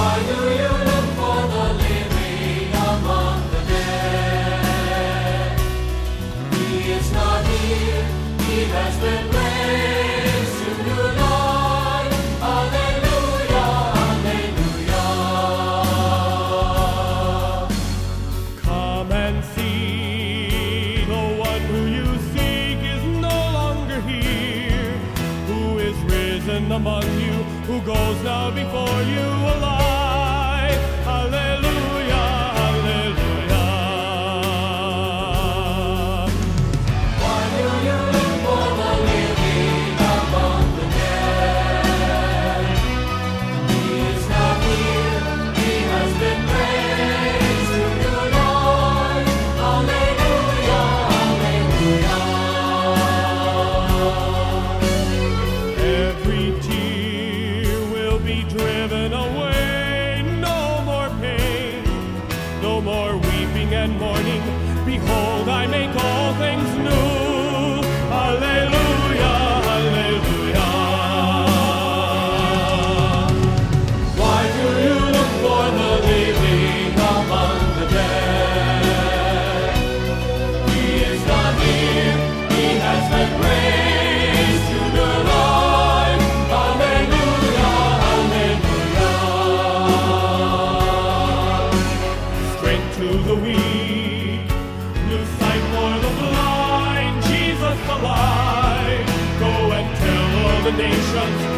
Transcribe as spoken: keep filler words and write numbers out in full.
Why do you look for the living among the dead? He is not here, he has been raised to new life. Alleluia, alleluia. Come and see, the one who you seek is no longer here, who is risen among you, who goes now before you alive. Alleluia, alleluia. Why do you look for the living among the dead? He is not here, he has been raised to new life. Alleluia, alleluia. Every tear will be driven away, no more pain, no more weeping and mourning. Behold, I make all things new. Alleluia, alleluia. Why do you look for the living among the dead? He is not here, he has been raised to new life. Alleluia, alleluia. Strength to the weak, new sight for the blind, Jesus alive. Go and tell all the nations,